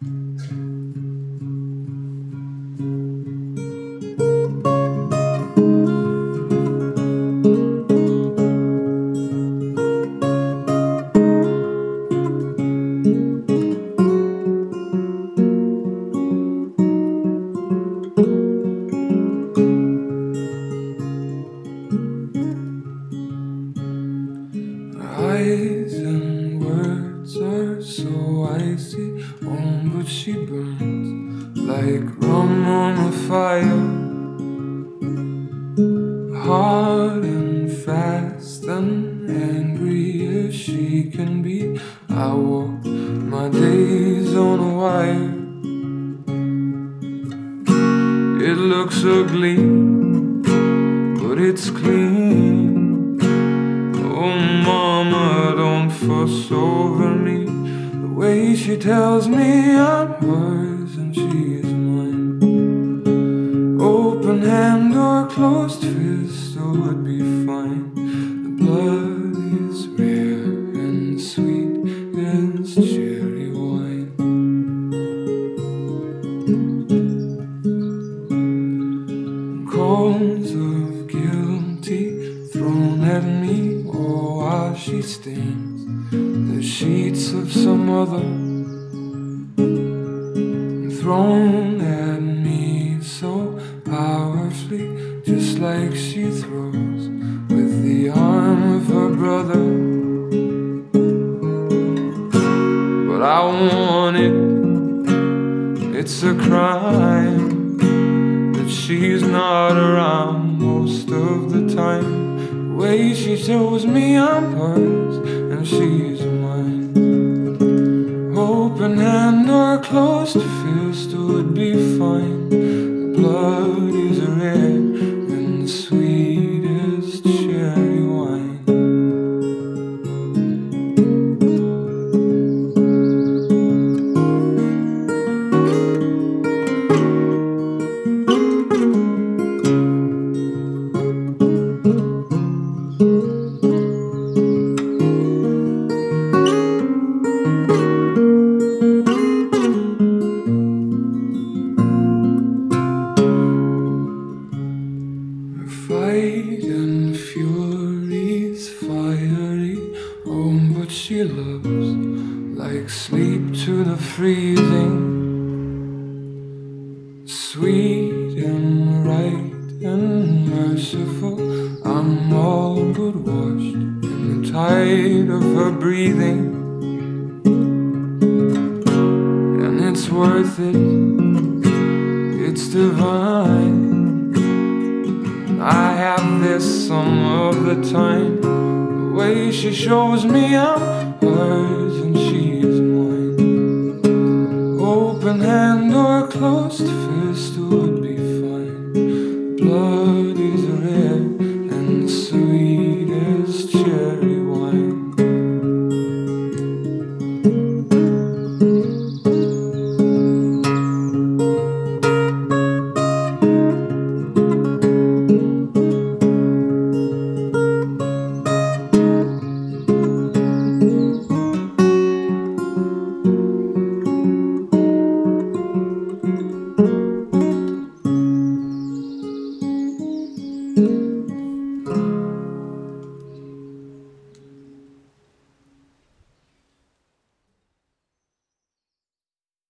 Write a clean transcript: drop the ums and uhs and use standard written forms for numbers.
Eyes and words are so icy, but she burns like rum on a fire, hard and fast and angry as she can be. I walk my days on a wire. It looks ugly, but it's clean. Oh mama, don't fuss over me. The way she tells me I'm hers and she's mine. Open hand or closed fist, oh it'd be fine. The blood is rare and sweet as cherry wine. Calls of guilty thrown at me, oh while she stains the sheets of some other, thrown at me so powerfully, just like she throws with the arm of her brother. But I want it, it's a crime that she's not around most of the time. The way she shows me I'm hers and she's mine. Open hand or closed fist would be fine. The blood is red and sweet as cherry wine. Fight and fury's fiery, oh but she loves like sleep to the freezing. Sweet and right and merciful, I'm all but washed in the tide of her breathing. And it's worth it, it's divine. I have this some of the time. The way she shows me I'm hers and she's mine. Open hand or closed fist would